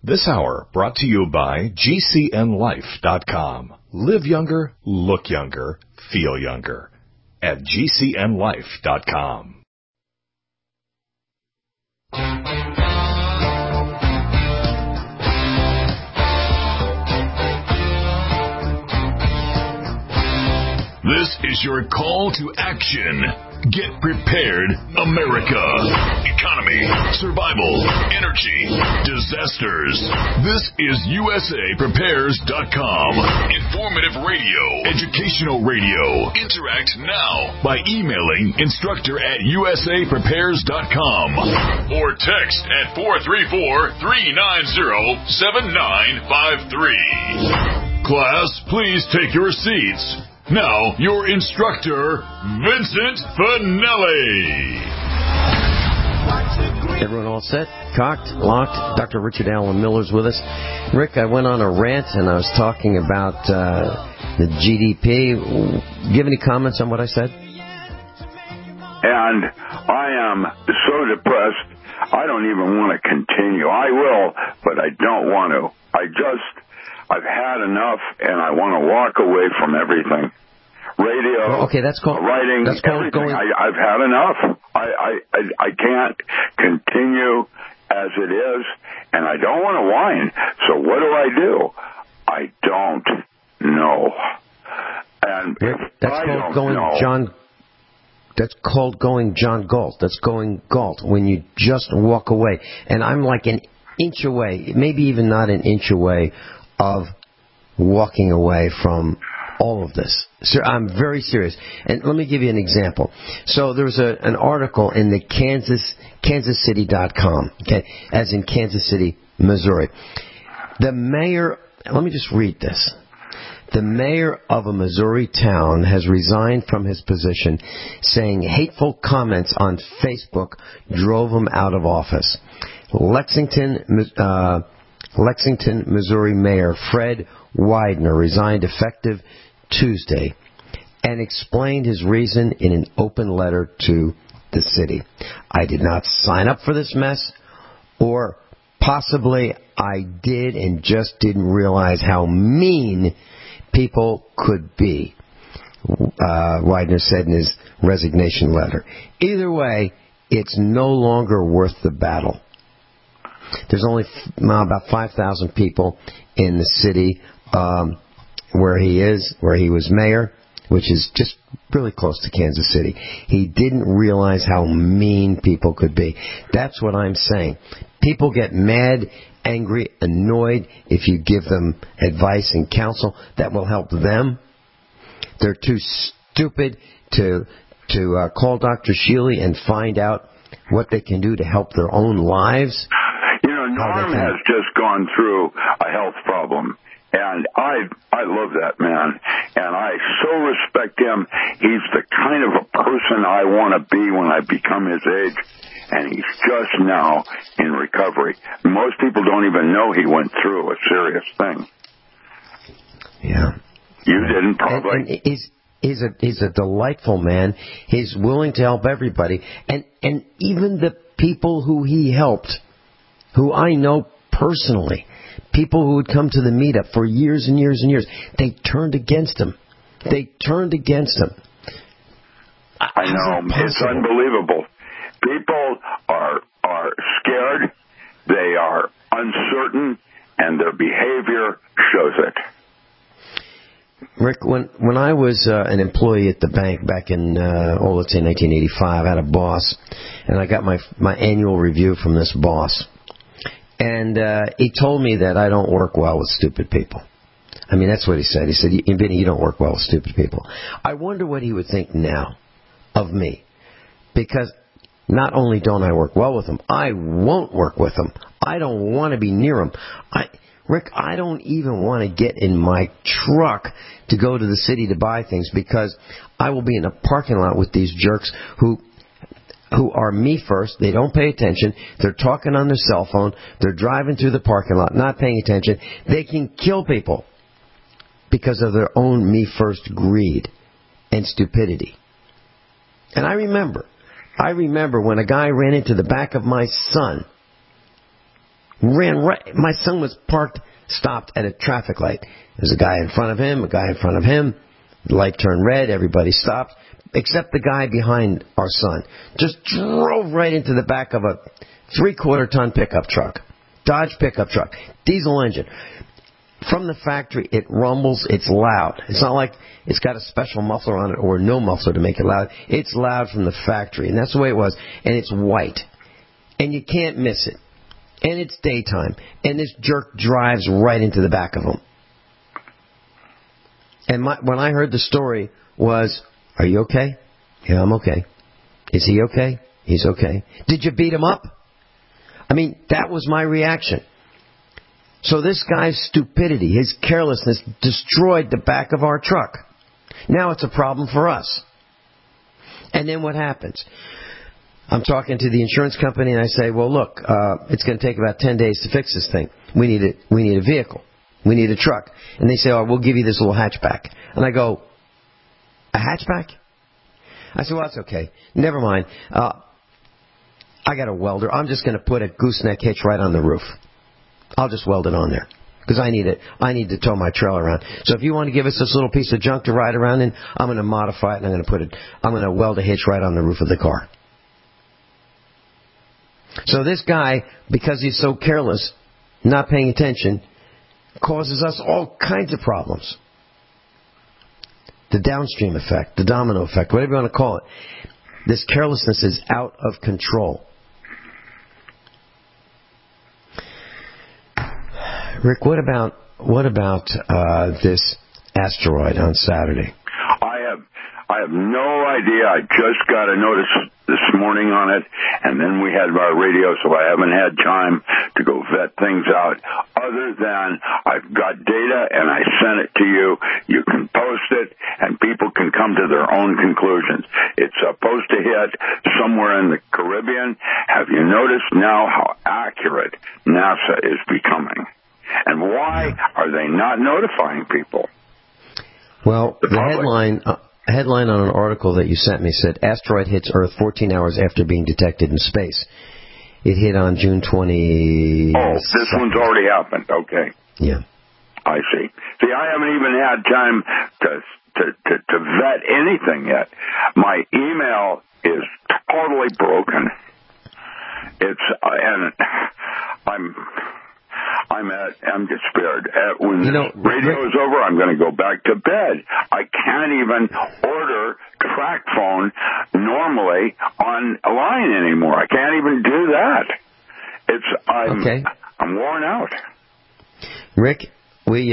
This hour brought to you by GCNLife.com. Live younger, look younger, feel younger at GCNLife.com. This is your call to action. Get prepared, America. Economy, survival, energy, disasters. This is USAPrepares.com. Informative radio, educational radio. Interact now by emailing instructor@USAPrepares.com or text at 434-390-7953. Class, please take your seats. Now, your instructor, Vincent Finelli. Everyone all set? Cocked? Locked? Dr. Richard Allen Miller's with us. Rick, I went on a rant and I was talking about the GDP. Do you have any comments on what I said? And I am so depressed, I don't even want to continue. I will, but I don't want to. I've had enough, and I want to walk away from everything. Radio, okay, that's called writing, that's called everything. going. I've had enough. I can't continue as it is, and I don't want to whine. So what do? I don't know. And that's called going John. That's called going John Galt. That's going Galt when you just walk away. And I'm like an inch away, maybe even not an inch away, of walking away from all of this. So I'm very serious. And let me give you an example. So there's an article in the KansasCity.com, okay, as in Kansas City, Missouri. The mayor, let me just read this. The mayor of a Missouri town has resigned from his position, saying hateful comments on Facebook drove him out of office. Lexington, Missouri Mayor Fred Widener resigned effective Tuesday and explained his reason in an open letter to the city. I did not sign up for this mess, or possibly I did and just didn't realize how mean people could be, Widener said in his resignation letter. Either way, it's no longer worth the battle. There's only about 5,000 people in the city where he was mayor, which is just really close to Kansas City. He didn't realize how mean people could be. That's what I'm saying. People get mad, angry, annoyed if you give them advice and counsel that will help them. They're too stupid to call Dr. Shealy and find out what they can do to help their own lives. You know, Norm has just gone through a health problem, and I love that man, and I so respect him. He's the kind of a person I want to be when I become his age, and he's just now in recovery. Most people don't even know he went through a serious thing. Yeah. You didn't, probably. And he's a delightful man. He's willing to help everybody, and even the people who he helped, who I know personally, people who would come to the meetup for years and years and years, they turned against him. I know. It's unbelievable. People are scared, they are uncertain, and their behavior shows it. Rick, when I was an employee at the bank back in, let's say 1985, I had a boss, and I got my annual review from this boss. And he told me that I don't work well with stupid people. I mean, that's what he said. He said, Vinny, you don't work well with stupid people. I wonder what he would think now of me. Because not only don't I work well with him, I won't work with him. I don't want to be near him. Rick, I don't even want to get in my truck to go to the city to buy things, because I will be in a parking lot with these jerks who are me first. They don't pay attention. They're talking on their cell phone. They're driving through the parking lot, not paying attention. They can kill people because of their own me first greed and stupidity. And I remember when a guy ran into the back of my son Ran right. My son was stopped at a traffic light. There's a guy in front of him, a guy in front of him. The light turned red. Everybody stopped, except the guy behind our son. Just drove right into the back of a 3/4-ton pickup truck. Dodge pickup truck. Diesel engine. From the factory, it rumbles. It's loud. It's not like it's got a special muffler on it or no muffler to make it loud. It's loud from the factory, and that's the way it was. And it's white. And you can't miss it. And it's daytime. And this jerk drives right into the back of him. And when I heard the story was, are you okay? Yeah, I'm okay. Is he okay? He's okay. Did you beat him up? I mean, that was my reaction. So this guy's stupidity, his carelessness, destroyed the back of our truck. Now it's a problem for us. And then what happens? I'm talking to the insurance company and I say, well, look, it's going to take about 10 days to fix this thing. We need a vehicle. We need a truck. And they say, oh, we'll give you this little hatchback. And I go, a hatchback? I said, well, that's okay. Never mind. I got a welder. I'm just going to put a gooseneck hitch right on the roof. I'll just weld it on there. Because I need it. I need to tow my trailer around. So if you want to give us this little piece of junk to ride around in, I'm going to modify it and I'm going to weld a hitch right on the roof of the car. So this guy, because he's so careless, not paying attention, causes us all kinds of problems. The downstream effect, the domino effect, whatever you want to call it. This carelessness is out of control. Rick, what about this asteroid on Saturday? I have no idea. I just got a notice this morning on it, and then we had our radio, so I haven't had time to go vet things out. Other than I've got data, and I sent it to you. You can post it, and people can come to their own conclusions. It's supposed to hit somewhere in the Caribbean. Have you noticed now how accurate NASA is becoming? And why are they not notifying people? Well, the headline on an article that you sent me said, asteroid hits Earth 14 hours after being detected in space. It hit on June 20. Oh, this one's already happened. Okay. Yeah. I see. See, I haven't even had time to vet anything yet. My email is totally broken. I'm despaired. When radio is over, I'm going to go back to bed. I can't even order track phone normally on a line anymore. I can't even do that. I'm worn out. Rick, we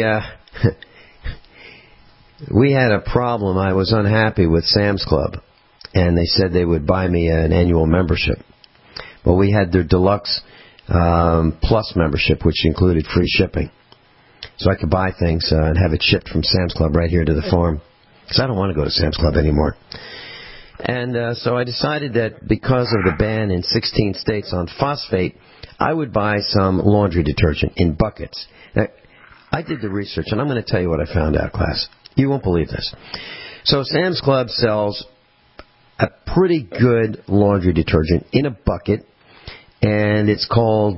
had a problem. I was unhappy with Sam's Club, and they said they would buy me an annual membership. Well, we had their deluxe Plus membership, which included free shipping. So I could buy things and have it shipped from Sam's Club right here to the farm. Because I don't want to go to Sam's Club anymore. And so I decided that because of the ban in 16 states on phosphate, I would buy some laundry detergent in buckets. Now, I did the research, and I'm going to tell you what I found out, class. You won't believe this. So Sam's Club sells a pretty good laundry detergent in a bucket, and it's called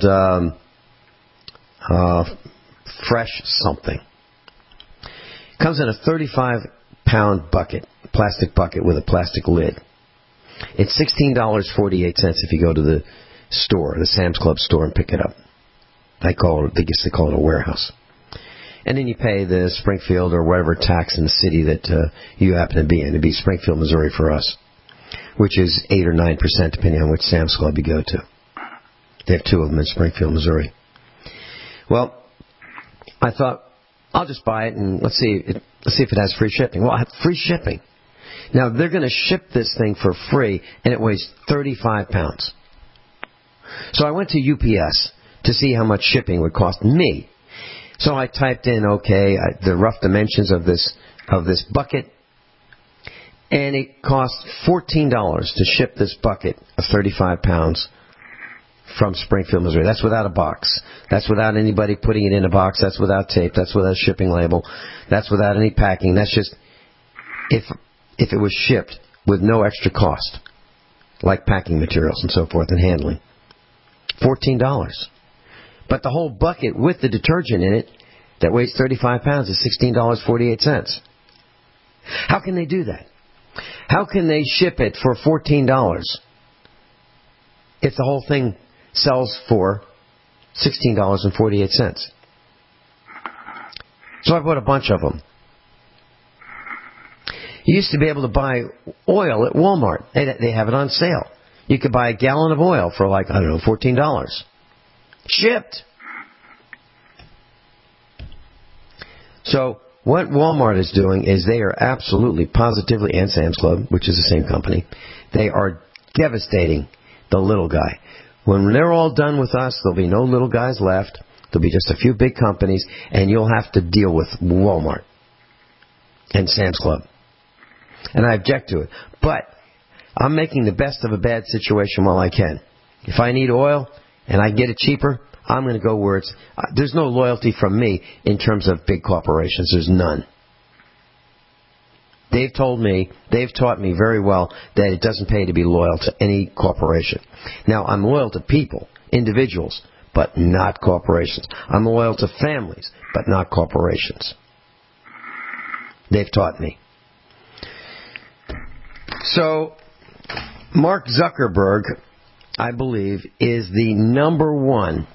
Fresh something. It comes in a 35-pound bucket, plastic bucket with a plastic lid. It's $16.48 if you go to the store, the Sam's Club store, and pick it up. They call it a warehouse. And then you pay the Springfield or whatever tax in the city that you happen to be in. It'd be Springfield, Missouri for us, which is 8 or 9% depending on which Sam's Club you go to. They have two of them in Springfield, Missouri. Well, I thought, I'll just buy it and let's see if it has free shipping. Well, I have free shipping. Now, they're going to ship this thing for free, and it weighs 35 pounds. So I went to UPS to see how much shipping would cost me. So I typed in, the rough dimensions of this bucket, and it cost $14 to ship this bucket of 35 pounds from Springfield, Missouri. That's without a box. That's without anybody putting it in a box. That's without tape. That's without a shipping label. That's without any packing. That's just if it was shipped with no extra cost, like packing materials and so forth and handling. $14. But the whole bucket with the detergent in it that weighs 35 pounds is $16.48. How can they do that? How can they ship it for $14 if the whole thing sells for $16.48? So I bought a bunch of them. You used to be able to buy oil at Walmart. They have it on sale. You could buy a gallon of oil for like, I don't know, $14. Shipped. So what Walmart is doing is they are absolutely, positively, and Sam's Club, which is the same company, they are devastating the little guy. When they're all done with us, there'll be no little guys left. There'll be just a few big companies, and you'll have to deal with Walmart and Sam's Club. And I object to it. But I'm making the best of a bad situation while I can. If I need oil and I get it cheaper, I'm going to go where it's... there's no loyalty from me in terms of big corporations. There's none. They've taught me very well that it doesn't pay to be loyal to any corporation. Now, I'm loyal to people, individuals, but not corporations. I'm loyal to families, but not corporations. They've taught me. So, Mark Zuckerberg, I believe, is the number one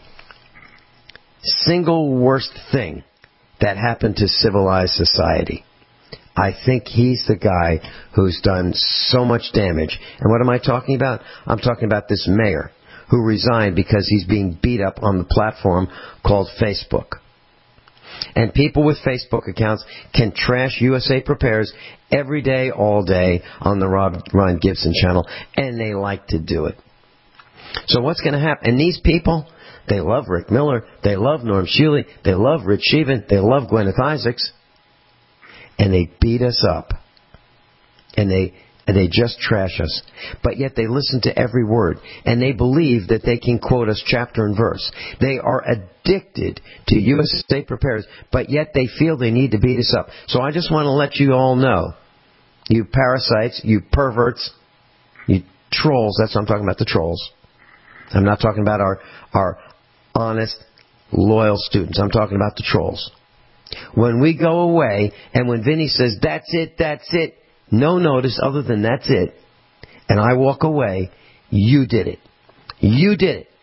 single worst thing that happened to civilized society. I think he's the guy who's done so much damage. And what am I talking about? I'm talking about this mayor who resigned because he's being beat up on the platform called Facebook. And people with Facebook accounts can trash USA Prepares every day, all day on the Ron Gibson channel, and they like to do it. So what's going to happen? And these people, they love Rick Miller, they love Norm Shealy, they love Rich Sheevan, they love Gwyneth Isaacs, and they beat us up. And they just trash us. But yet they listen to every word. And they believe that they can quote us chapter and verse. They are addicted to USA Prepares, but yet they feel they need to beat us up. So I just want to let you all know, you parasites, you perverts, you trolls, that's what I'm talking about, the trolls. I'm not talking about our honest, loyal students. I'm talking about the trolls. When we go away, and when Vinny says, that's it, no notice other than that's it, and I walk away, you did it. You did it.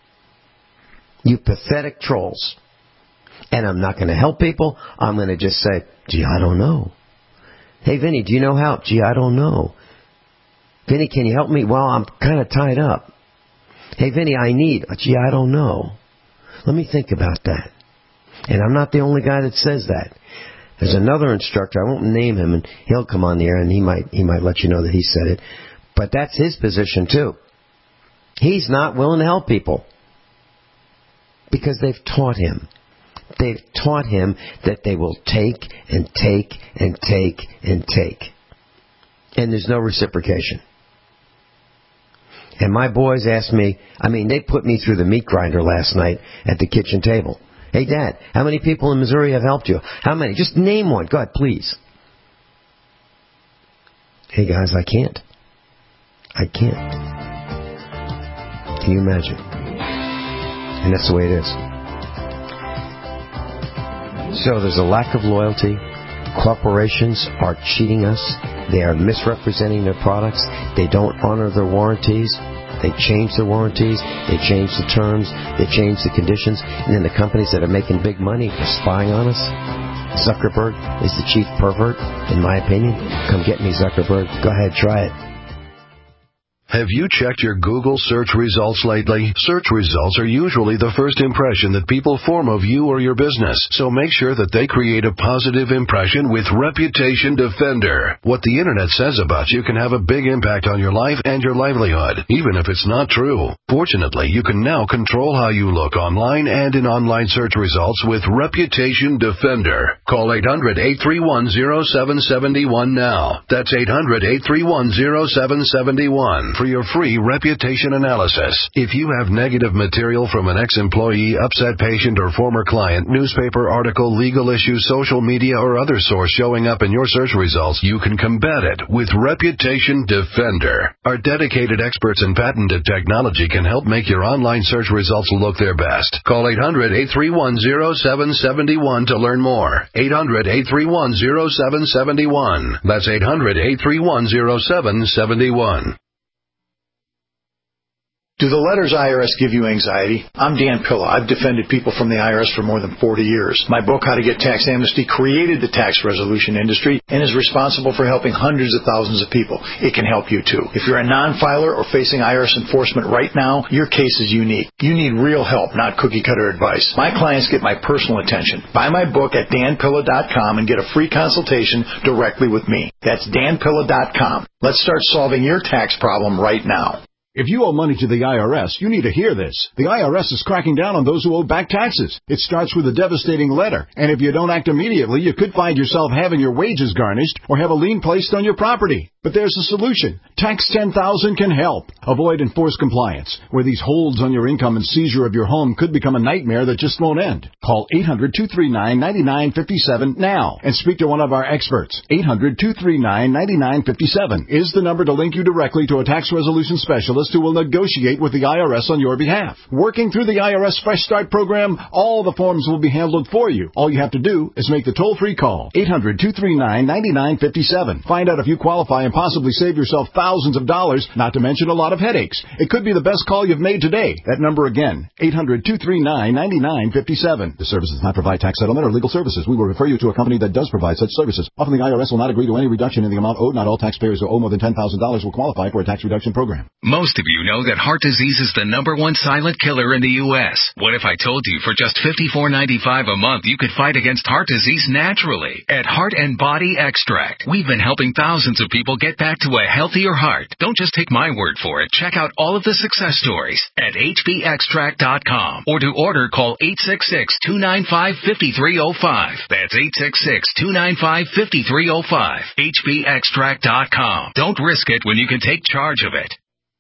You pathetic trolls. And I'm not going to help people. I'm going to just say, gee, I don't know. Hey, Vinny, do you know how? Gee, I don't know. Vinny, can you help me? Well, I'm kind of tied up. Hey, Vinny, I need. Gee, I don't know. Let me think about that. And I'm not the only guy that says that. There's another instructor, I won't name him, and he'll come on the air and he might let you know that he said it. But that's his position too. He's not willing to help people. Because they've taught him. They've taught him that they will take and take and take and take. And there's no reciprocation. And my boys asked me, they put me through the meat grinder last night at the kitchen table. Hey, Dad, how many people in Missouri have helped you? How many? Just name one. God, please. Hey, guys, I can't. Can you imagine? And that's the way it is. So there's a lack of loyalty. Corporations are cheating us. They are misrepresenting their products. They don't honor their warranties. They change the warranties, they change the terms, they change the conditions, and then the companies that are making big money are spying on us. Zuckerberg is the chief pervert, in my opinion. Come get me, Zuckerberg. Go ahead, try it. Have you checked your Google search results lately? Search results are usually the first impression that people form of you or your business, so make sure that they create a positive impression with Reputation Defender. What the Internet says about you can have a big impact on your life and your livelihood, even if it's not true. Fortunately, you can now control how you look online and in online search results with Reputation Defender. Call 800-831-0771 now. That's 800-831-0771. for your free reputation analysis. If you have negative material from an ex-employee, upset patient, or former client, newspaper article, legal issue, social media, or other source showing up in your search results, you can combat it with Reputation Defender. Our dedicated experts in patented technology can help make your online search results look their best. Call 800-831-0771 to learn more. 800-831-0771. That's 800-831-0771. Do the letters IRS give you anxiety? I'm Dan Pilla. I've defended people from the IRS for more than 40 years. My book, How to Get Tax Amnesty, created the tax resolution industry and is responsible for helping hundreds of thousands of people. It can help you too. If you're a non-filer or facing IRS enforcement right now, your case is unique. You need real help, not cookie-cutter advice. My clients get my personal attention. Buy my book at danpilla.com and get a free consultation directly with me. That's danpilla.com. Let's start solving your tax problem right now. If you owe money to the IRS, you need to hear this. The IRS is cracking down on those who owe back taxes. It starts with a devastating letter, and if you don't act immediately, you could find yourself having your wages garnished or have a lien placed on your property. But there's a solution. Tax 10,000 can help. Avoid enforced compliance, where these holds on your income and seizure of your home could become a nightmare that just won't end. Call 800-239-9957 now and speak to one of our experts. 800-239-9957 is the number to link you directly to a tax resolution specialist who will negotiate with the IRS on your behalf. Working through the IRS Fresh Start program, all the forms will be handled for you. All you have to do is make the toll-free call. 800-239-9957. Find out if you qualify and possibly save yourself thousands of dollars, not to mention a lot of headaches. It could be the best call you've made today. That number again, 800-239-9957. This service does not provide tax settlement or legal services. We will refer you to a company that does provide such services. Often the IRS will not agree to any reduction in the amount owed. Not all taxpayers who owe more than $10,000 will qualify for a tax reduction program. Most of you know that heart disease is the #1 silent killer in the U.S. What if I told you for just $54.95 a month you could fight against heart disease naturally? At Heart and Body Extract, we've been helping thousands of people get back to a healthier heart. Don't just take my word for it. Check out all of the success stories at hbextract.com, or to order, call 866-295-5305. That's 866-295-5305. hbextract.com. Don't risk it when you can take charge of it.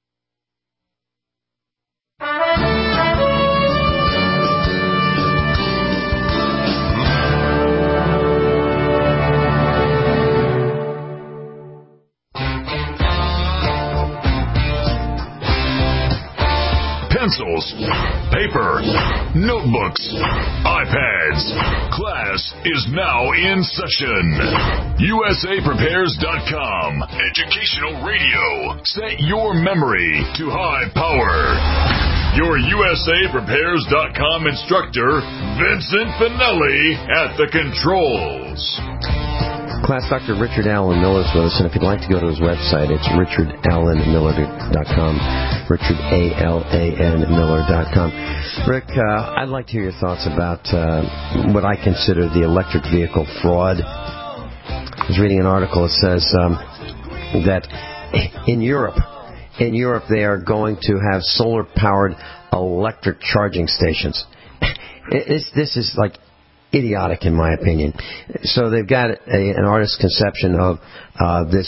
Pencils, paper, notebooks, iPads. Class is now in session. USAPrepares.com. Educational radio. Set your memory to high power. Your USAPrepares.com instructor, Vincent Finelli, at the controls. Class Dr. Richard Allen Miller is with us, and if you'd like to go to his website, it's richardallenmiller.com, richardalanmiller.com. Rick, I'd like to hear your thoughts about what I consider the electric vehicle fraud. I was reading an article that says that in Europe they are going to have solar-powered electric charging stations. This is like idiotic in my opinion. So they've got an artist's conception of this,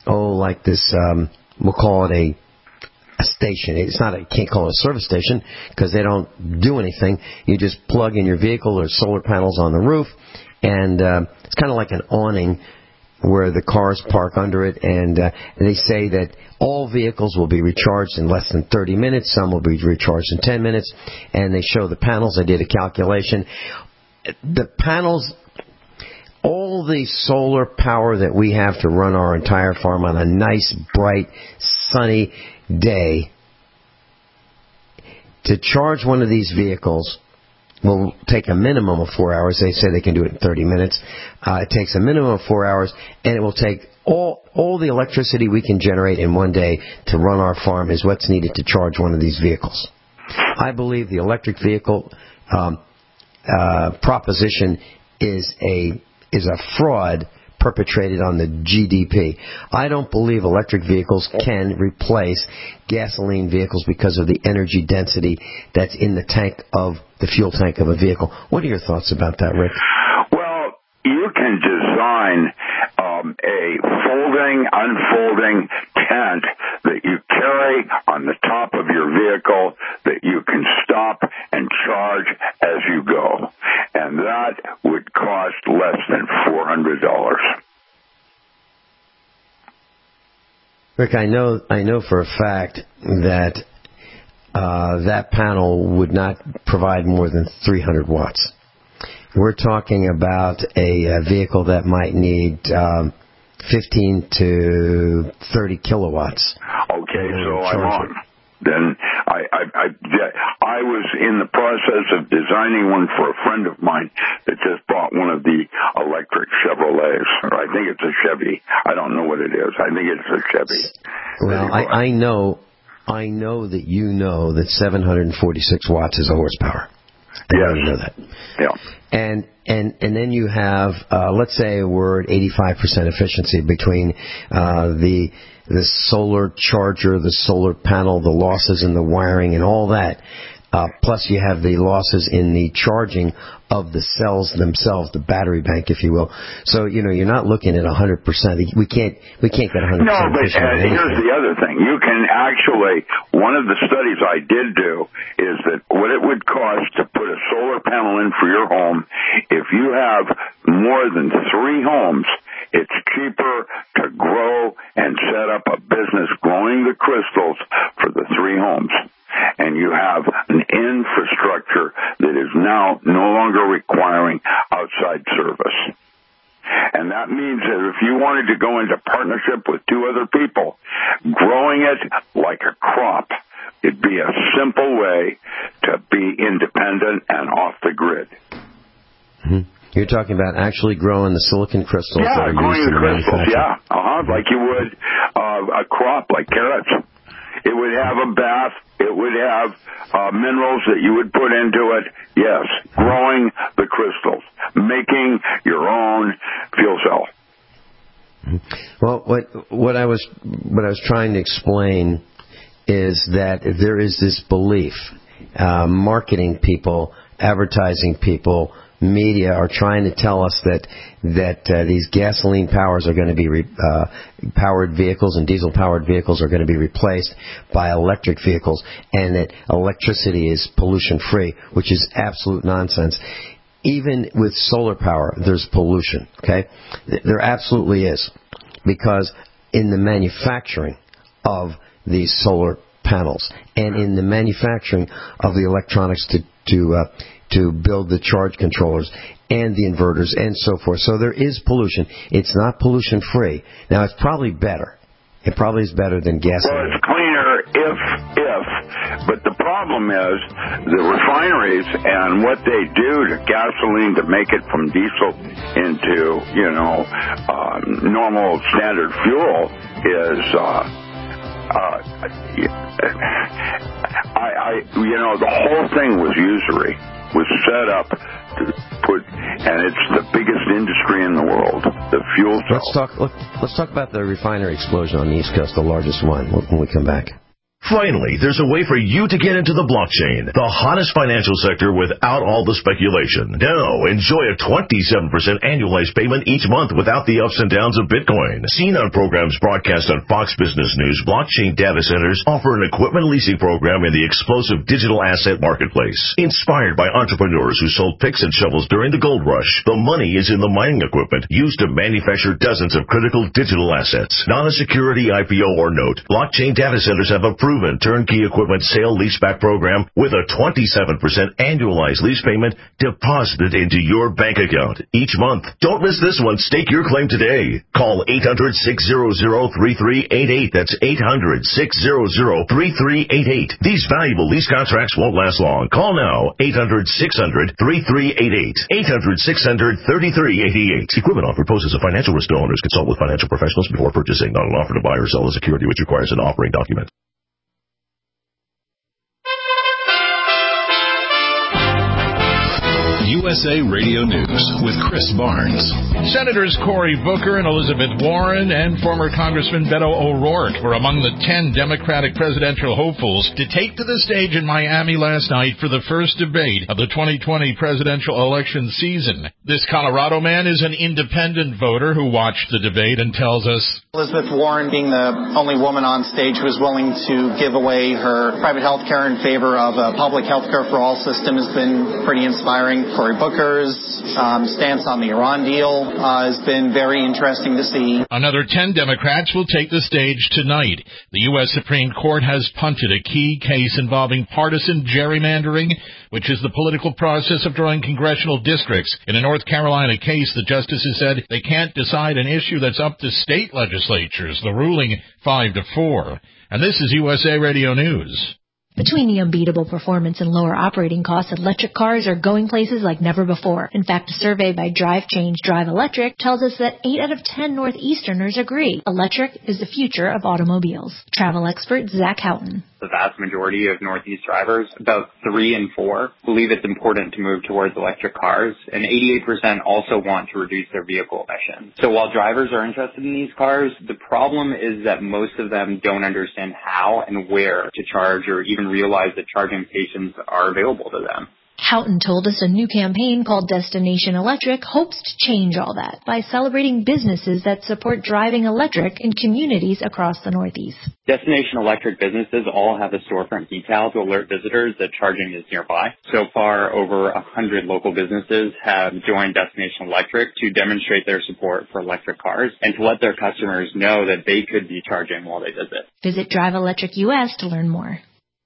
we'll call it a station. It's not, you can't call it a service station because they don't do anything. You just plug in your vehicle or solar panels on the roof, and it's kind of like an awning where the cars park under it, and they say that all vehicles will be recharged in less than 30 minutes. Some will be recharged in 10 minutes, and they show the panels. They did a calculation. The panels, all the solar power that we have to run our entire farm on a nice, bright, sunny day, to charge one of these vehicles will take a minimum of 4 hours. They say they can do it in 30 minutes. It takes a minimum of 4 hours, and it will take all the electricity we can generate in one day to run our farm is what's needed to charge one of these vehicles. I believe the electric vehicle proposition is a fraud perpetrated on the GDP. I don't believe electric vehicles can replace gasoline vehicles because of the energy density that's in the fuel tank of a vehicle. What are your thoughts about that, Rick? Well, you can design a folding, unfolding tent that you carry on the top of your vehicle that you can stop and charge as you go. And that would cost less than $400. Rick, I know for a fact that that panel would not provide more than 300 watts. We're talking about a vehicle that might need 15 to 30 kilowatts. Okay, so I'm on. Then I was in the process of designing one for a friend of mine that just bought one of the electric Chevrolets. Or I think it's a Chevy. I don't know what it is. I think it's a Chevy. Well, I know that you know that 746 watts is a horsepower. Yes. You know that. Yeah. And then you have, let's say we're at 85% efficiency between the solar charger, the solar panel, the losses in the wiring and all that. Plus you have the losses in the charging of the cells themselves, the battery bank, if you will. So, you're not looking at 100%. We can't get 100%. No, but here's the other thing. You can actually, one of the studies I did do is that what it would cost to put a solar panel in for your home, if you have more than 3 homes, it's cheaper to grow and set up a business growing the crystals for the 3 homes. And you have an infrastructure that is now no longer requiring outside service. And that means that if you wanted to go into partnership with 2 other people, growing it like a crop, it'd be a simple way to be independent and off the grid. Mm-hmm. You're talking about actually growing the silicon crystals that are used in the manufacturing. Yeah, like you would a crop like carrots. It would have a bath. It would have minerals that you would put into it. Yes, growing the crystals, making your own fuel cell. Well, what I was trying to explain is that there is this belief, marketing people, advertising people, media are trying to tell us that these gasoline powers are going to be powered vehicles and diesel powered vehicles are going to be replaced by electric vehicles, and that electricity is pollution free, which is absolute nonsense. Even with solar power, there's pollution. Okay, there absolutely is, because in the manufacturing of these solar panels and in the manufacturing of the electronics to build the charge controllers and the inverters and so forth. So there is pollution. It's not pollution free. Now, it's probably better. It probably is better than gasoline. Well, it's cleaner but the problem is the refineries and what they do to gasoline to make it from diesel into, normal standard fuel is, the whole thing was usury. Was set up to put, and it's the biggest industry in the world, the fuel cell. Let's talk about the refinery explosion on the East Coast, the largest one, when we come back. Finally, there's a way for you to get into the blockchain, the hottest financial sector without all the speculation. Now, enjoy a 27% annualized payment each month without the ups and downs of Bitcoin. Seen on programs broadcast on Fox Business News, blockchain data centers offer an equipment leasing program in the explosive digital asset marketplace. Inspired by entrepreneurs who sold picks and shovels during the gold rush, the money is in the mining equipment used to manufacture dozens of critical digital assets. Not a security IPO or note, blockchain data centers have a proven turnkey equipment sale leaseback program with a 27% annualized lease payment deposited into your bank account each month. Don't miss this one. Stake your claim today. Call 800-600-3388. That's 800-600-3388. These valuable lease contracts won't last long. Call now. 800-600-3388. 800-600-3388. Equipment offer poses a financial risk to owners. Consult with financial professionals before purchasing. Not an offer to buy or sell a security which requires an offering document. USA Radio News with Chris Barnes. Senators Cory Booker and Elizabeth Warren and former Congressman Beto O'Rourke were among the 10 Democratic presidential hopefuls to take to the stage in Miami last night for the first debate of the 2020 presidential election season. This Colorado man is an independent voter who watched the debate and tells us, Elizabeth Warren, being the only woman on stage who is willing to give away her private health care in favor of a public health care for all system, has been pretty inspiring. Cory Booker's stance on the Iran deal has been very interesting to see. Another 10 Democrats will take the stage tonight. The U.S. Supreme Court has punted a key case involving partisan gerrymandering, which is the political process of drawing congressional districts. In a North Carolina case, the justices said they can't decide an issue that's up to state legislatures, the ruling 5-4. And this is USA Radio News. Between the unbeatable performance and lower operating costs, electric cars are going places like never before. In fact, a survey by Drive Change Drive Electric tells us that 8 out of 10 Northeasterners agree electric is the future of automobiles. Travel expert Zach Houghton. The vast majority of Northeast drivers, about 3 in 4, believe it's important to move towards electric cars, and 88% also want to reduce their vehicle emissions. So while drivers are interested in these cars, the problem is that most of them don't understand how and where to charge or even realize that charging stations are available to them. Houghton told us a new campaign called Destination Electric hopes to change all that by celebrating businesses that support driving electric in communities across the Northeast. Destination Electric businesses all have a storefront decal to alert visitors that charging is nearby. So far, over 100 local businesses have joined Destination Electric to demonstrate their support for electric cars and to let their customers know that they could be charging while they visit. Visit Drive Electric US to learn more.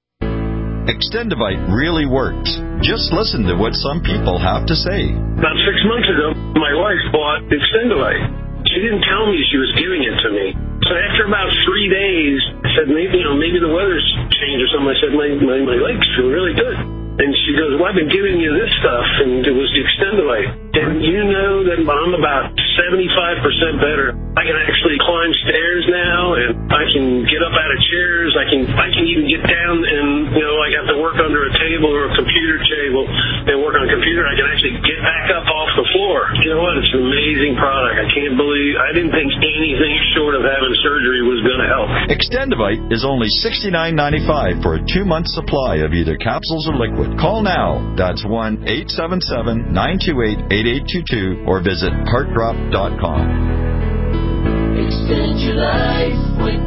Extendivite really works. Just listen to what some people have to say. About 6 months ago, my wife bought Extendivite. She didn't tell me she was giving it to me. So after about 3 days, I said, maybe the weather's changed or something. I said, my legs feel really good. And she goes, well, I've been giving you this stuff, and it was the Extendivite. And you know that I'm about 75% better. I can actually climb stairs now, and I can get up out of chairs. I can even get down and, I have to work under a table or a computer table and work on a computer. I can actually get back up off the floor. You know what? It's an amazing product. I didn't think anything short of having surgery was going to help. Extendivite is only $69.95 for a 2-month supply of either capsules or liquid. Call now. That's 1-877-928-8822 or visit heartdrop.com. Extend your life with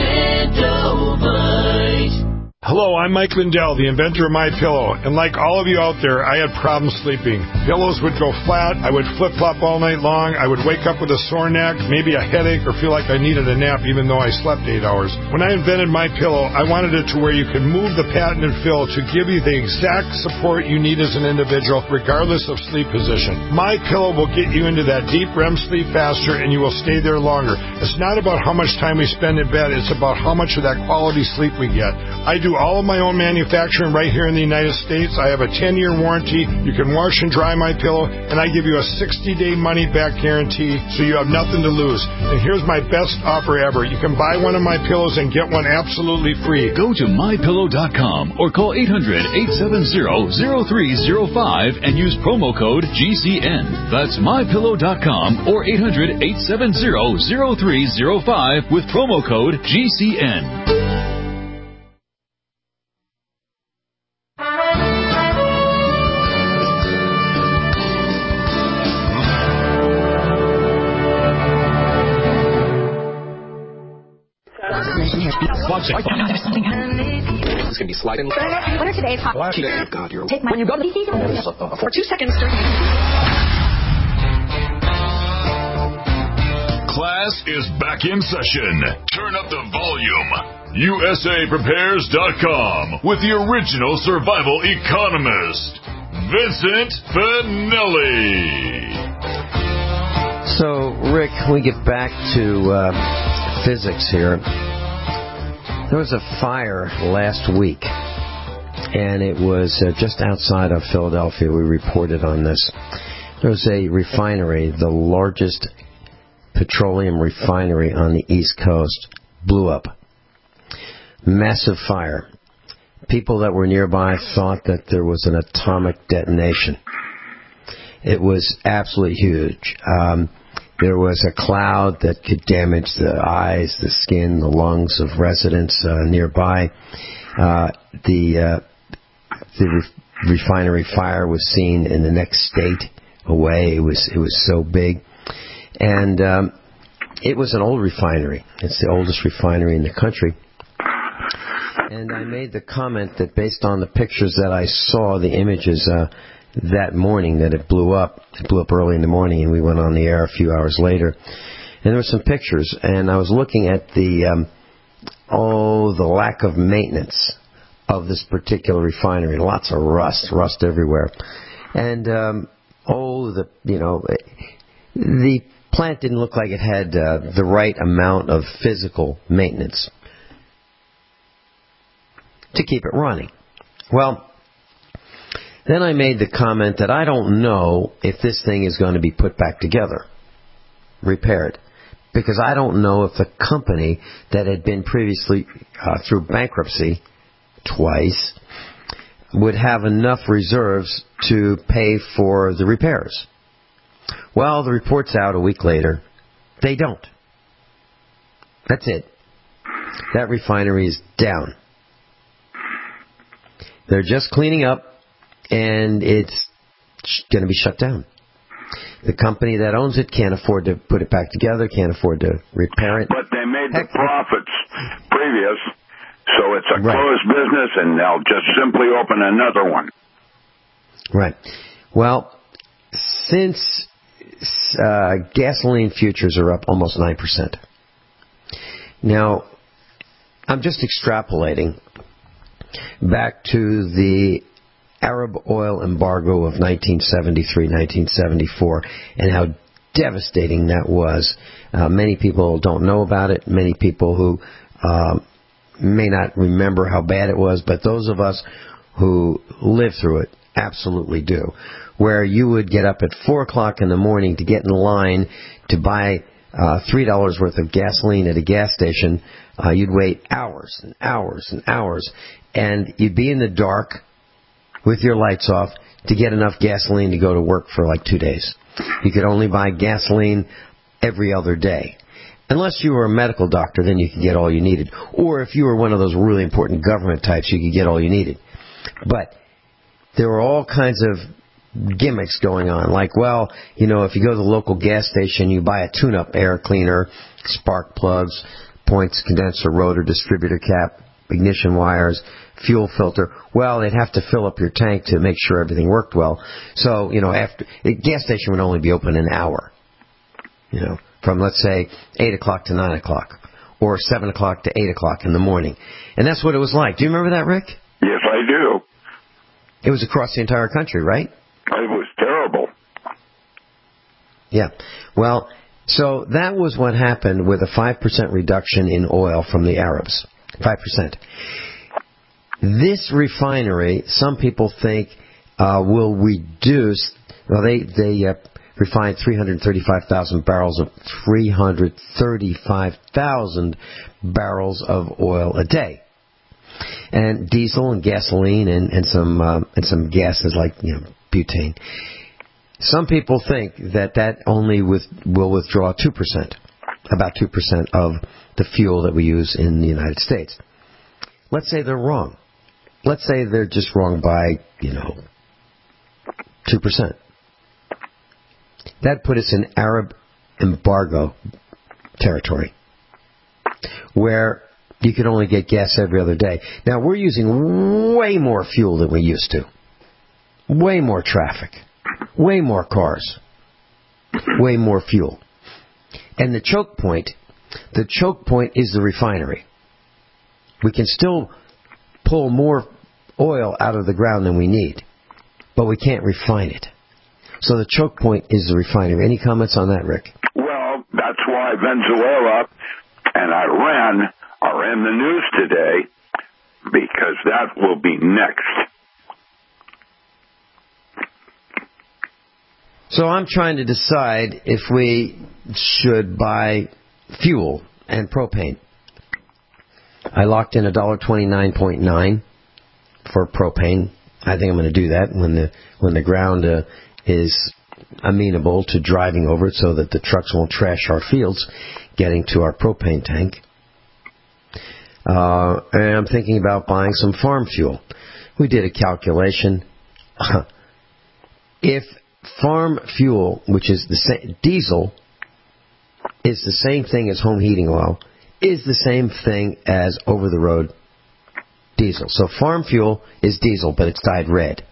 Extendivite. Hello, I'm Mike Lindell, the inventor of MyPillow, and like all of you out there, I had problems sleeping. Pillows would go flat, I would flip-flop all night long, I would wake up with a sore neck, maybe a headache, or feel like I needed a nap even though I slept 8 hours. When I invented MyPillow, I wanted it to where you could move the patented fill to give you the exact support you need as an individual, regardless of sleep position. MyPillow will get you into that deep REM sleep faster, and you will stay there longer. It's not about how much time we spend in bed, it's about how much of that quality sleep we get. I do all of my own manufacturing right here in the United States. I have a 10-year warranty. You can wash and dry my pillow, and I give you a 60-day money-back guarantee, so you have nothing to lose. And here's my best offer ever. You can buy one of my pillows and get one absolutely free. Go to MyPillow.com or call 800-870-0305 and use promo code GCN. That's MyPillow.com or 800-870-0305 with promo code GCN. This is going to be sliding. What are today's hot? God, you're... Take my... When you go to the... For 2 seconds. Class is back in session. Turn up the volume. USAPrepares.com with the original survival economist, Vincent Finelli. So, Rick, we get back to physics here. There was a fire last week, and it was just outside of Philadelphia. We reported on this. There was a refinery, the largest petroleum refinery on the East Coast, blew up. Massive fire. People that were nearby thought that there was an atomic detonation. It was absolutely huge. There was a cloud that could damage the eyes, the skin, the lungs of residents nearby. The refinery fire was seen in the next state away. It was so big. And it was an old refinery. It's the oldest refinery in the country. And I made the comment that based on the pictures that I saw, the images that morning that it blew up early in the morning, and we went on the air a few hours later. And there were some pictures, and I was looking at the lack of maintenance of this particular refinery. Lots of rust everywhere. And the plant didn't look like it had the right amount of physical maintenance to keep it running. Well, then I made the comment that I don't know if this thing is going to be put back together, repaired, because I don't know if the company that had been previously through bankruptcy twice would have enough reserves to pay for the repairs. Well, the report's out a week later. They don't. That's it. That refinery is down. They're just cleaning up, and it's going to be shut down. The company that owns it can't afford to put it back together, can't afford to repair it. But they made the profits previous, so it's a closed business, and they'll just simply open another one. Right. Well, since gasoline futures are up almost 9%. Now, I'm just extrapolating back to the Arab oil embargo of 1973, 1974, and how devastating that was. Many people don't know about it. Many people who may not remember how bad it was, but those of us who lived through it absolutely do. Where you would get up at 4 o'clock in the morning to get in line to buy $3 worth of gasoline at a gas station. You'd wait hours and hours and hours, and you'd be in the dark with your lights off to get enough gasoline to go to work for like 2 days. You could only buy gasoline every other day. Unless you were a medical doctor, then you could get all you needed. Or if you were one of those really important government types, you could get all you needed. But there were all kinds of gimmicks going on. Like, well, you know, if you go to the local gas station, you buy a tune-up air cleaner, spark plugs, points, condenser, rotor, distributor cap, ignition wires, fuel filter. Well, they'd have to fill up your tank to make sure everything worked well. So, you know, after the gas station would only be open an hour. You know, from, let's say, 8 o'clock to 9 o'clock, or 7 o'clock to 8 o'clock in the morning. And that's what it was like. Do you remember that, Rick? Yes, I do. It was across the entire country, right? It was terrible. Yeah. Well, so that was what happened with a 5% reduction in oil from the Arabs. 5%. This refinery, some people think, will reduce. Well, they refined 335,000 barrels of oil a day, and diesel and gasoline and some gases like, you know, butane. Some people think that only will withdraw 2%, about 2% of the fuel that we use in the United States. Let's say they're wrong. Let's say they're just wrong by, 2%. That put us in Arab embargo territory, where you could only get gas every other day. Now, we're using way more fuel than we used to. Way more traffic. Way more cars. Way more fuel. And the choke point is the refinery. We can still pull more oil out of the ground than we need, but we can't refine it. So the choke point is the refinery. Any comments on that, Rick? Well, that's why Venezuela and Iran are in the news today, because that will be next. So I'm trying to decide if we should buy fuel and propane. I locked in $1.29.9 for propane. I think I'm going to do that when the ground is amenable to driving over it so that the trucks won't trash our fields getting to our propane tank. And I'm thinking about buying some farm fuel. We did a calculation. If farm fuel, which is the same, diesel, is the same thing as home heating oil, is the same thing as over-the-road diesel. So farm fuel is diesel, but it's dyed red.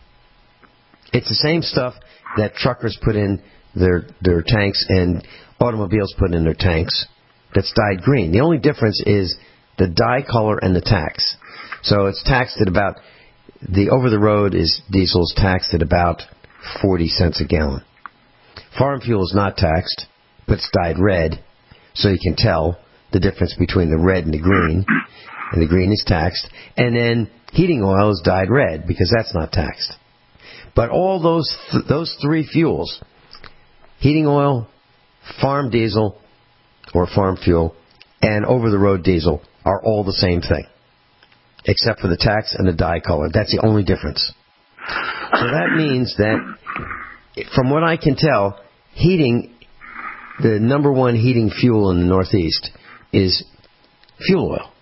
It's the same stuff that truckers put in their tanks and automobiles put in their tanks that's dyed green. The only difference is the dye color and the tax. So it's taxed at about, the over-the-road diesel is taxed at about 40 cents a gallon. Farm fuel is not taxed, but it's dyed red, so you can tell the difference between the red and the green is taxed. And then heating oil is dyed red, because that's not taxed. But all those three fuels, heating oil, farm diesel, or farm fuel, and over-the-road diesel, are all the same thing, except for the tax and the dye color. That's the only difference. So that means that, from what I can tell, heating, the number one heating fuel in the Northeast is fuel oil.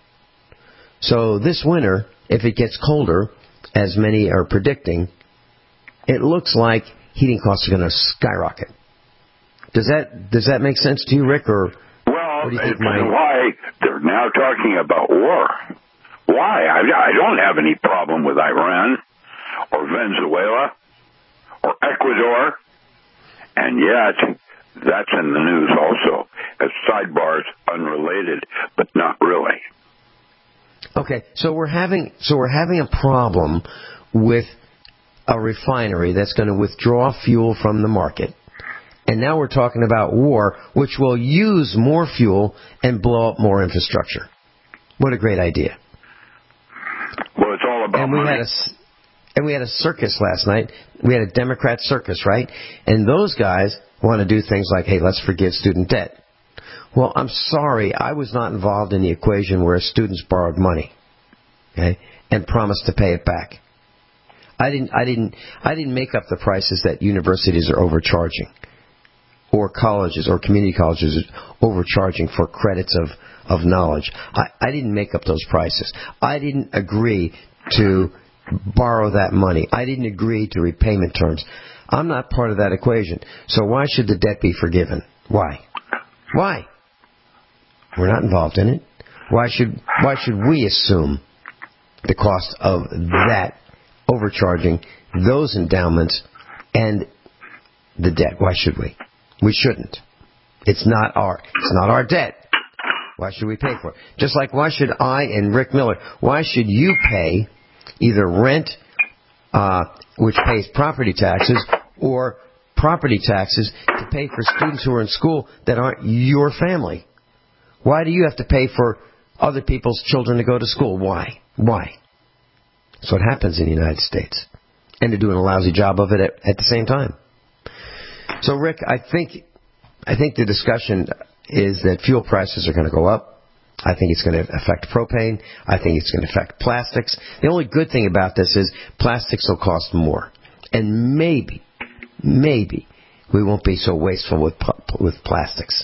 So this winter, if it gets colder, as many are predicting, it looks like heating costs are going to skyrocket. Does that make sense to you, Rick? Or what do you think? Why they're now talking about war? Why? I don't have any problem with Iran or Venezuela or Ecuador, and yet that's in the news also as sidebars, unrelated, but not really. Okay, so we're having a problem with a refinery that's going to withdraw fuel from the market. And now we're talking about war, which will use more fuel and blow up more infrastructure. What a great idea. Well, it's all about money. We had a circus last night. We had a Democrat circus, right? And those guys want to do things like, hey, let's forgive student debt. Well, I'm sorry, I was not involved in the equation where students borrowed money, okay, and promised to pay it back. I didn't make up the prices that universities are overcharging, or colleges or community colleges are overcharging for credits of knowledge. I didn't make up those prices. I didn't agree to borrow that money. I didn't agree to repayment terms. I'm not part of that equation. So why should the debt be forgiven? Why? We're not involved in it. Why should we assume the cost of that overcharging, those endowments, and the debt? Why should we? We shouldn't. It's not our debt. Why should we pay for it? Just like why should I and Rick Miller, why should you pay either rent, which pays property taxes, or property taxes to pay for students who are in school that aren't your family? Why do you have to pay for other people's children to go to school? Why? That's what happens in the United States. And they're doing a lousy job of it at the same time. So, Rick, I think the discussion is that fuel prices are going to go up. I think it's going to affect propane. I think it's going to affect plastics. The only good thing about this is plastics will cost more. And maybe we won't be so wasteful with plastics.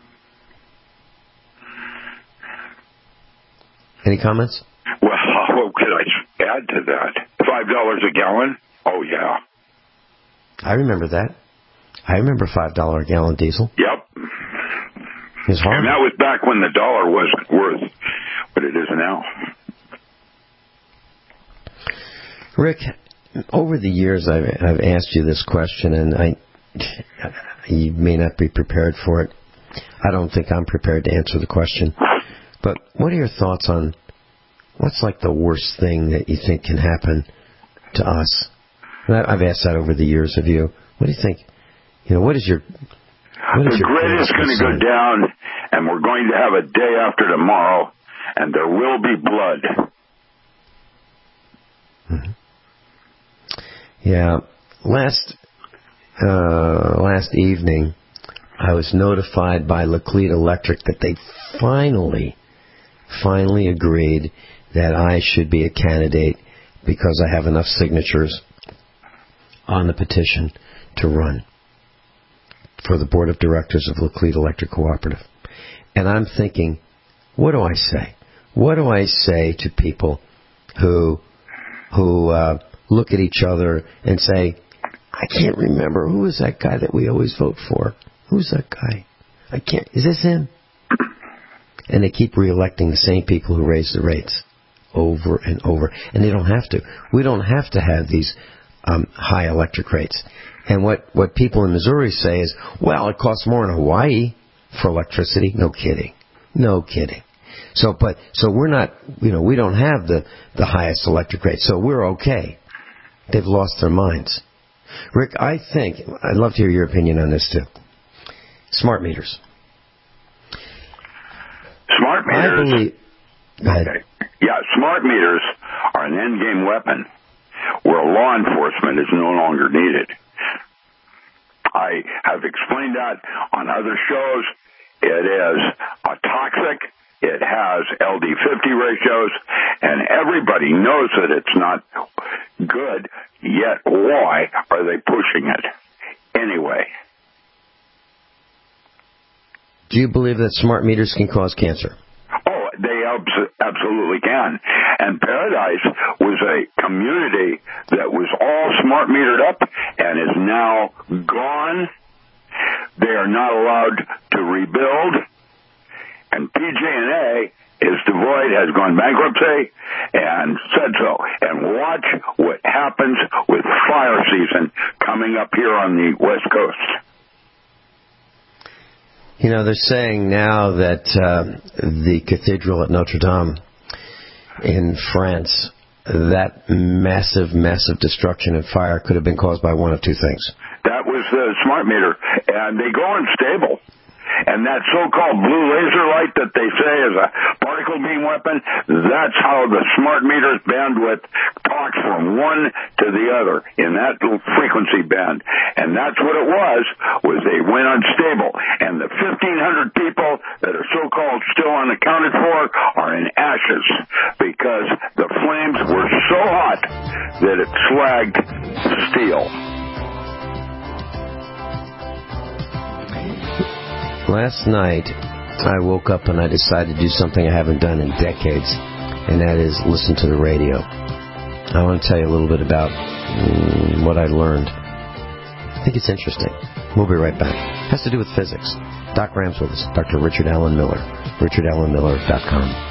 Any comments? Well, what could I add to that? $5 a gallon? Oh, yeah. I remember that. I remember $5 a gallon diesel. Yep. It was hard. And that was back when the dollar wasn't worth what it is now. Rick, over the years I've asked you this question, and you may not be prepared for it. I don't think I'm prepared to answer the question. But what are your thoughts on what's like the worst thing that you think can happen to us? And I've asked that over the years of you. What do you think? What is your... The grid is going to go down, and we're going to have a day after tomorrow, and there will be blood. Mm-hmm. Yeah. Last evening, I was notified by Laclede Electric that they finally agreed that I should be a candidate because I have enough signatures on the petition to run. for the board of directors of Laclede Electric Cooperative. And I'm thinking, what do I say? What do I say to people who look at each other and say, I can't remember, who is that guy that we always vote for? Who's that guy? I can't, is this him? And they keep re-electing the same people who raise the rates over and over. And they don't have to. We don't have to have these high electric rates. And what people in Missouri say is, well, it costs more in Hawaii for electricity. No kidding. No kidding. So we're not, we don't have the highest electric rate. So we're okay. They've lost their minds. Rick, I think, I'd love to hear your opinion on this too. Smart meters. Smart meters. I believe. Go ahead. Okay. Yeah, smart meters are an endgame weapon where law enforcement is no longer needed. I have explained that on other shows. It is a toxic. It has LD50 ratios, and everybody knows that it's not good, yet why are they pushing it anyway? Do you believe that smart meters can cause cancer? Oh, they absolutely can. And Paradise was a community that was all smart metered up and is now gone. They are not allowed to rebuild. And PG&A is devoid, has gone bankruptcy, and said so. And watch what happens with fire season coming up here on the West Coast. They're saying now that the cathedral at Notre Dame in France, that massive, massive destruction and fire could have been caused by one of two things. That was the smart meter, and they go unstable. And that so-called blue laser light that they say is a particle beam weapon, that's how the smart meter's bandwidth talks from one to the other in that little frequency band. And that's what it was they went unstable. And the 1,500 people that are so-called still unaccounted for are in ashes because the flames were so hot that it slagged steel. Last night, I woke up and I decided to do something I haven't done in decades, and that is listen to the radio. I want to tell you a little bit about what I learned. I think it's interesting. We'll be right back. It has to do with physics. Doc Ram's with us, Dr. Richard Allen Miller, richardallenmiller.com.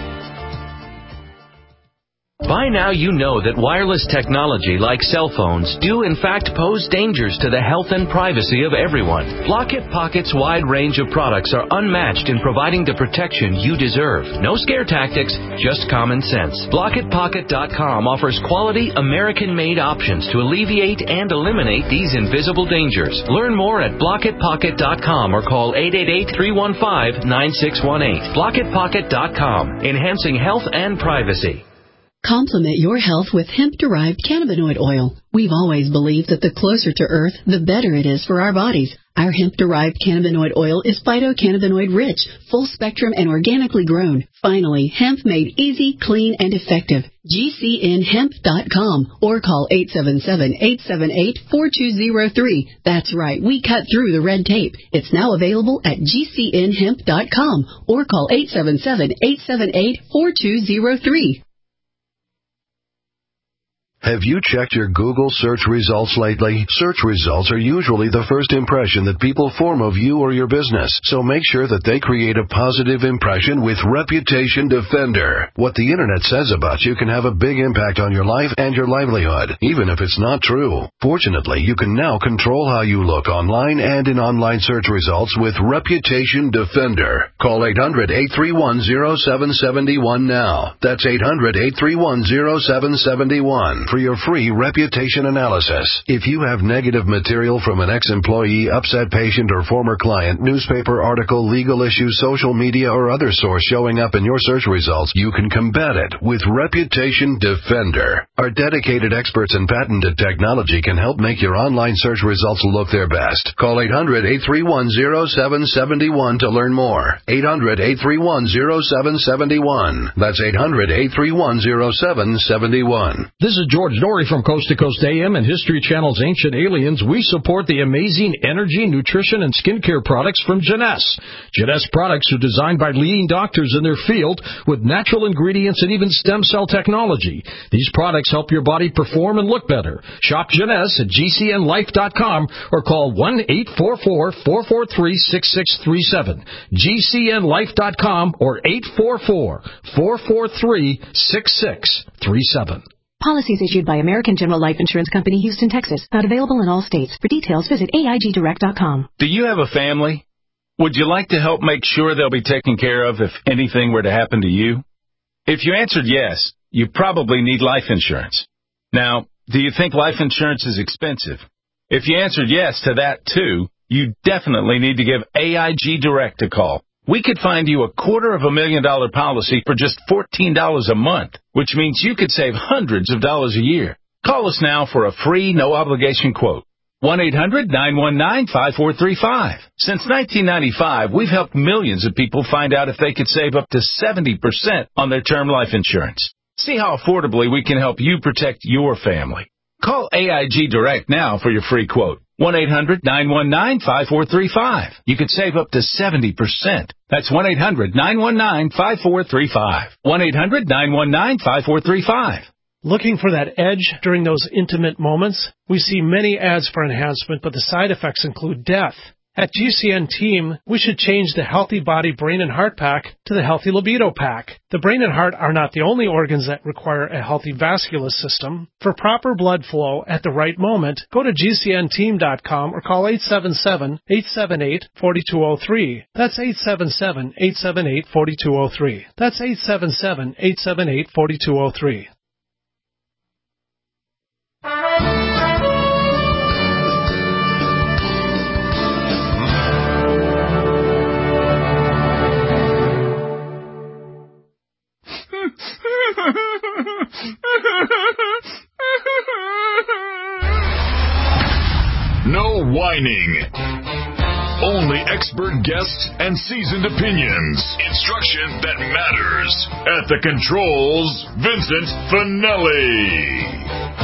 By now you know that wireless technology like cell phones do in fact pose dangers to the health and privacy of everyone. Block-It Pocket's wide range of products are unmatched in providing the protection you deserve. No scare tactics, just common sense. BlockItPocket.com offers quality American-made options to alleviate and eliminate these invisible dangers. Learn more at BlockItPocket.com or call 888-315-9618. BlockItPocket.com, enhancing health and privacy. Complement your health with hemp-derived cannabinoid oil. We've always believed that the closer to Earth, the better it is for our bodies. Our hemp-derived cannabinoid oil is phytocannabinoid-rich, full-spectrum, and organically grown. Finally, hemp made easy, clean, and effective. GCNhemp.com or call 877-878-4203. That's right, we cut through the red tape. It's now available at GCNhemp.com or call 877-878-4203. Have you checked your Google search results lately? Search results are usually the first impression that people form of you or your business, so make sure that they create a positive impression with Reputation Defender. What the Internet says about you can have a big impact on your life and your livelihood, even if it's not true. Fortunately, you can now control how you look online and in online search results with Reputation Defender. Call 800-831-0771 now. That's 800-831-0771. For your free reputation analysis. If you have negative material from an ex-employee, upset patient, or former client, newspaper article, legal issue, social media, or other source showing up in your search results, you can combat it with Reputation Defender. Our dedicated experts in patented technology can help make your online search results look their best. Call 800-831-0771 to learn more. 800-831-0771. That's 800-831-0771. This is George Norrie from Coast to Coast AM and History Channel's Ancient Aliens. We support the amazing energy, nutrition, and skincare products from Jeunesse. Jeunesse products are designed by leading doctors in their field with natural ingredients and even stem cell technology. These products help your body perform and look better. Shop Jeunesse at GCNlife.com or call 1-844-443-6637. GCNlife.com or 844-443-6637. Policies issued by American General Life Insurance Company, Houston, Texas. Not available in all states. For details, visit AIGDirect.com. Do you have a family? Would you like to help make sure they'll be taken care of if anything were to happen to you? If you answered yes, you probably need life insurance. Now, do you think life insurance is expensive? If you answered yes to that too, you definitely need to give AIG Direct a call. We could find you a $250,000 policy for just $14 a month, which means you could save hundreds of dollars a year. Call us now for a free, no-obligation quote. 1-800-919-5435. Since 1995, we've helped millions of people find out if they could save up to 70% on their term life insurance. See how affordably we can help you protect your family. Call AIG Direct now for your free quote. 1-800-919-5435. You could save up to 70%. That's 1-800-919-5435. 1-800-919-5435. Looking for that edge during those intimate moments? We see many ads for enhancement, but the side effects include death. At GCN Team, we should change the Healthy Body, Brain, and Heart Pack to the Healthy Libido Pack. The brain and heart are not the only organs that require a healthy vascular system. For proper blood flow at the right moment, go to GCNteam.com or call 877-878-4203. That's 877-878-4203. That's 877-878-4203. No whining. Only expert guests and seasoned opinions. Instruction that matters. At the controls, Vincent Finelli.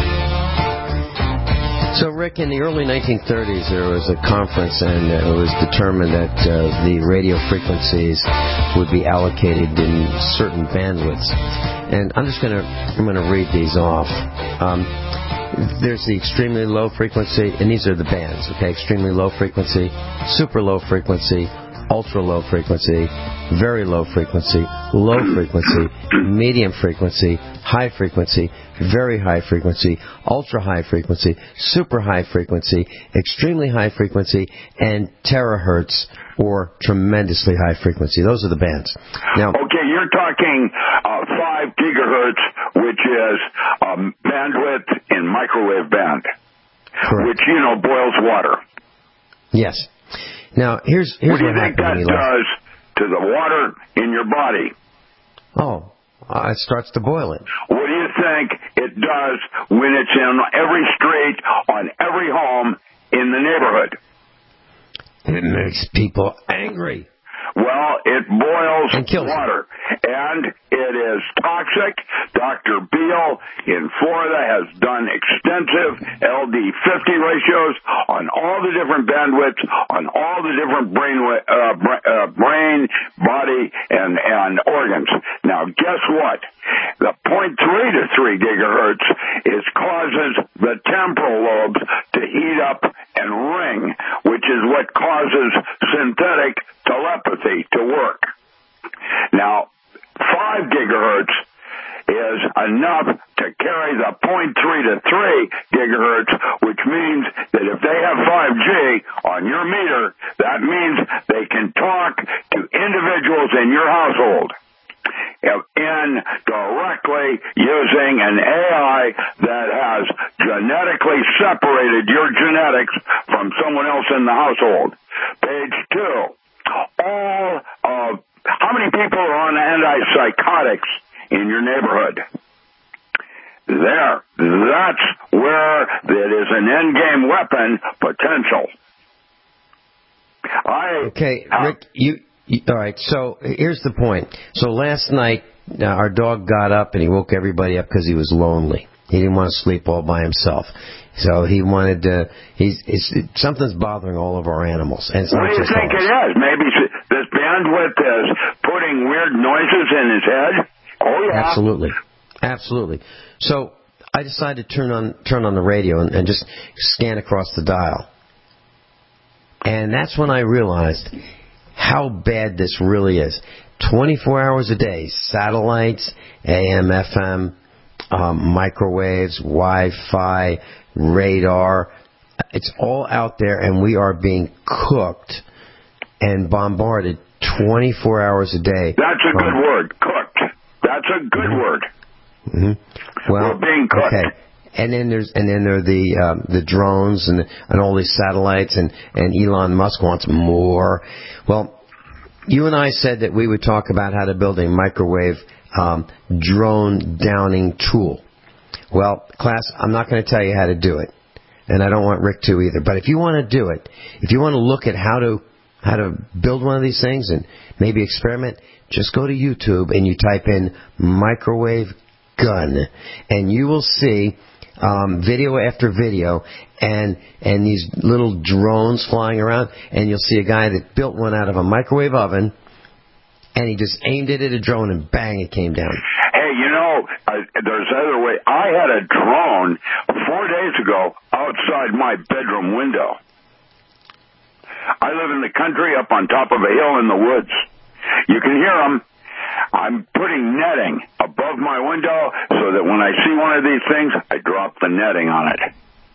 So, Rick, in the early 1930s, there was a conference, and it was determined that the radio frequencies would be allocated in certain bandwidths. And I'm going to read these off. There's the extremely low frequency, and these are the bands, okay? Extremely low frequency, super low frequency, ultra low frequency, very low frequency, medium frequency, high frequency, very high frequency, ultra high frequency, super high frequency, extremely high frequency, and terahertz, or tremendously high frequency. Those are the bands. Now, okay, you're talking 5 gigahertz, which is bandwidth in microwave band, correct. Which, boils water. Yes. Now, here's what do you think that does to the water in your body? Oh, it starts to boil it. What do you think it does when it's in every street, on every home in the neighborhood? It makes people angry. Well, it boils and kills water, and it is toxic. Dr. Beal in Florida has done extensive LD50 ratios on all the different bandwidths, on all the different brain, body, and organs. Now, guess what? The 0.3 to 3 gigahertz causes the temporal lobes to heat up and ring, which is what causes synthetic telepathy to work. Now, 5 gigahertz is enough to carry the 0.3 to 3 gigahertz, which means that if they have 5G on your meter, that means they can talk to individuals in your household directly using an AI that has genetically separated your genetics from someone else in the household. Page 2. How many people are on antipsychotics in your neighborhood? That's where it is an endgame weapon potential. Okay, Rick, all right, so here's the point. So last night, our dog got up and he woke everybody up because he was lonely. He didn't want to sleep all by himself. So he wanted to, something's bothering all of our animals. And it's what do you think it is? Maybe this bandwidth is putting weird noises in his head? Oh, yeah. Absolutely. So I decided to turn on the radio and just scan across the dial. And that's when I realized how bad this really is. 24 hours a day, satellites, AM, FM, microwaves, Wi-Fi, radar. It's all out there, and we are being cooked and bombarded 24 hours a day. That's a good word, cooked. That's a good word. Mm-hmm. Well, we're being cooked. Okay. And then there are the drones and all these satellites, and Elon Musk wants more. Well, you and I said that we would talk about how to build a microwave drone downing tool. Well, class, I'm not going to tell you how to do it, and I don't want Rick to either. But if you want to do it, if you want to look at how to build one of these things and maybe experiment, just go to YouTube and you type in microwave gun, and you will see video after video and these little drones flying around, and you'll see a guy that built one out of a microwave oven, and he just aimed it at a drone and bang, it came down. Hey, there's other way. I had a drone 4 days ago outside my bedroom window. I live in the country up on top of a hill in the woods. You can hear them. I'm putting netting above my window so that when I see one of these things, I drop the netting on it.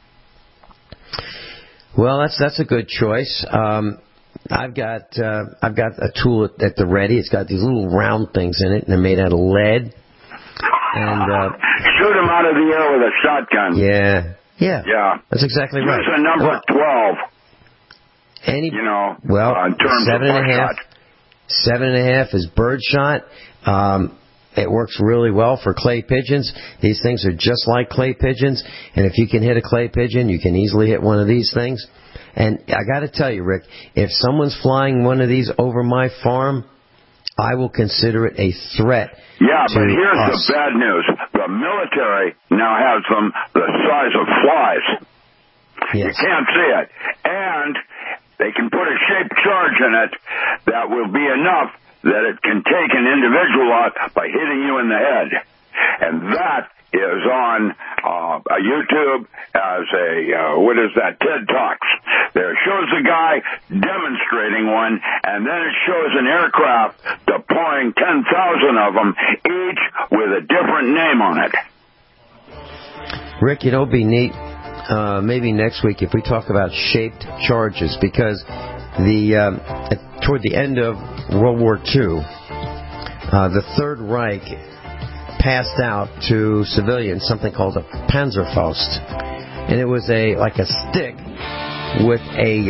Well, that's a good choice. I've got a tool at the ready. It's got these little round things in it, and they're made out of lead. And shoot them out of the air with a shotgun. Yeah. That's exactly right. Use a number 12. In terms of buckshot. 7.5 is birdshot. It works really well for clay pigeons. These things are just like clay pigeons, and if you can hit a clay pigeon, you can easily hit one of these things. And I got to tell you, Rick, if someone's flying one of these over my farm, I will consider it a threat. Yeah, but here's us. The bad news. The military now has them the size of flies. Yes. You can't see it. And they can put a shaped charge in it that will be enough that it can take an individual out by hitting you in the head. And that is on YouTube as TED Talks. There shows a guy demonstrating one, and then it shows an aircraft deploying 10,000 of them, each with a different name on it. Rick, it'd be neat maybe next week if we talk about shaped charges, because toward the end of World War II, the Third Reich passed out to civilians something called a Panzerfaust, and it was like a stick with a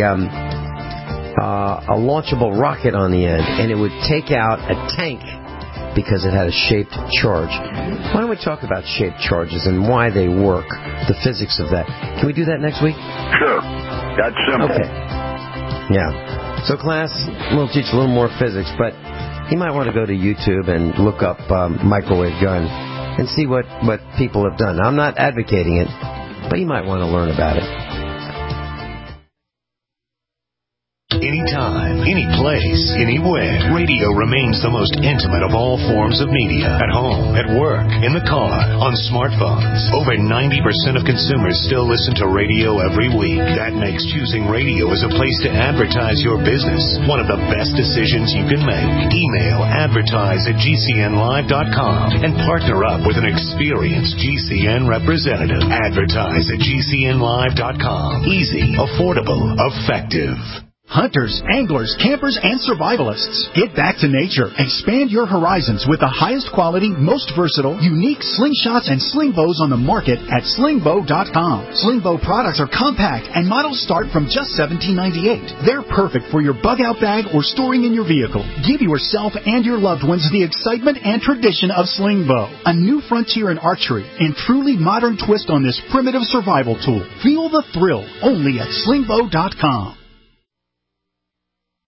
launchable rocket on the end, and it would take out a tank because it had a shaped charge. Why don't we talk about shaped charges and why they work, the physics of that? Can we do that next week? Sure. That's simple. Okay. Yeah. So class, we'll teach a little more physics, but you might want to go to YouTube and look up microwave gun and see what people have done. Now, I'm not advocating it, but you might want to learn about it. Anytime, any place, anywhere, radio remains the most intimate of all forms of media. At home, at work, in the car, on smartphones. Over 90% of consumers still listen to radio every week. That makes choosing radio as a place to advertise your business one of the best decisions you can make. Email advertise@gcnlive.com and partner up with an experienced GCN representative. Advertise@gcnlive.com. Easy, affordable, effective. Hunters, anglers, campers, and survivalists. Get back to nature. Expand your horizons with the highest quality, most versatile, unique slingshots and sling bows on the market at slingbow.com. Slingbow products are compact and models start from just $17.98. They're perfect for your bug-out bag or storing in your vehicle. Give yourself and your loved ones the excitement and tradition of Slingbow. A new frontier in archery and truly modern twist on this primitive survival tool. Feel the thrill only at slingbow.com.